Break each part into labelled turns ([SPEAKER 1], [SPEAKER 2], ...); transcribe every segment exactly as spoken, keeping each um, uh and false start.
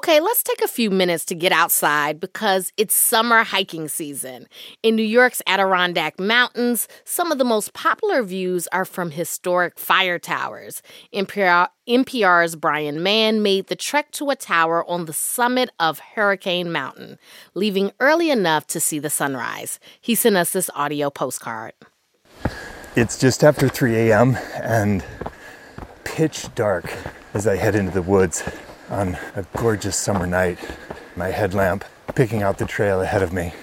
[SPEAKER 1] Okay, let's take a few minutes to get outside because it's summer hiking season. In New York's Adirondack Mountains, some of the most popular views are from historic fire towers. N P R, N P R's Brian Mann made the trek to a tower on the summit of Hurricane Mountain, leaving early enough to see the sunrise. He sent us this audio postcard.
[SPEAKER 2] It's just after three a.m. and pitch dark as I head into the woods on a gorgeous summer night. My headlamp picking out the trail ahead of me.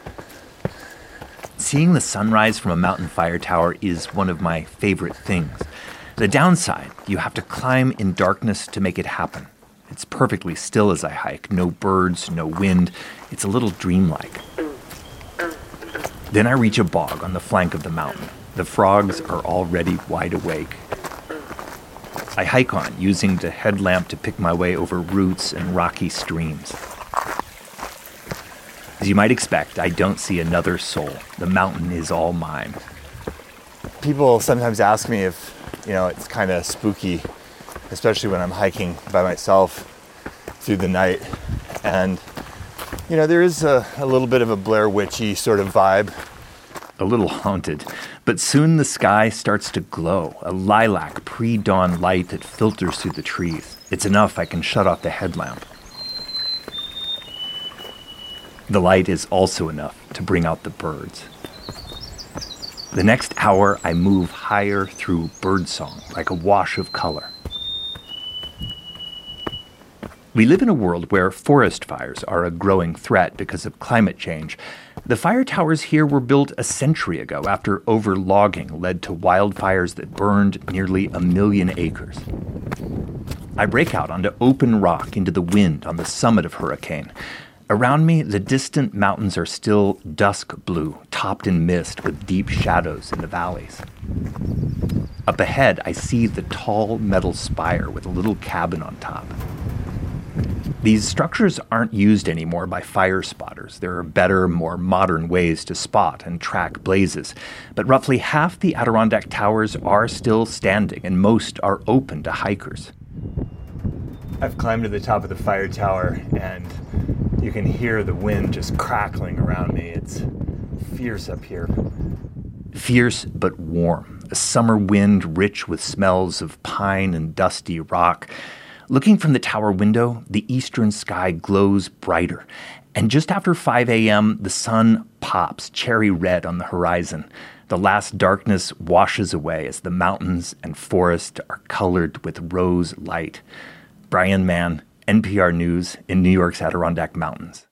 [SPEAKER 3] Seeing the sunrise from a mountain fire tower is one of my favorite things. The downside, you have to climb in darkness to make it happen. It's perfectly still as I hike. No birds, no wind. It's a little dreamlike. Then I reach a bog on the flank of the mountain. The frogs are already wide awake. I hike on, using the headlamp to pick my way over roots and rocky streams. As you might expect, I don't see another soul. The mountain is all mine.
[SPEAKER 2] People sometimes ask me if, you know, it's kind of spooky, especially when I'm hiking by myself through the night. And, you know, there is a, a little bit of a Blair Witchy sort of vibe.
[SPEAKER 3] A little haunted, but soon the sky starts to glow, a lilac pre-dawn light that filters through the trees. It's enough I can shut off the headlamp. The light is also enough to bring out the birds. The next hour, I move higher through birdsong, like a wash of color. We live in a world where forest fires are a growing threat because of climate change. The fire towers here were built a century ago after overlogging led to wildfires that burned nearly a million acres. I break out onto open rock into the wind on the summit of Hurricane. Around me, the distant mountains are still dusk blue, topped in mist with deep shadows in the valleys. Up ahead, I see the tall metal spire with a little cabin on top. These structures aren't used anymore by fire spotters. There are better, more modern ways to spot and track blazes. But roughly half the Adirondack towers are still standing, and most are open to hikers.
[SPEAKER 2] I've climbed to the top of the fire tower, and you can hear the wind just crackling around me. It's fierce up here.
[SPEAKER 3] Fierce but warm. A summer wind rich with smells of pine and dusty rock. Looking from the tower window, the eastern sky glows brighter. And just after five a.m., the sun pops cherry red on the horizon. The last darkness washes away as the mountains and forest are colored with rose light. Brian Mann, N P R News in New York's Adirondack Mountains.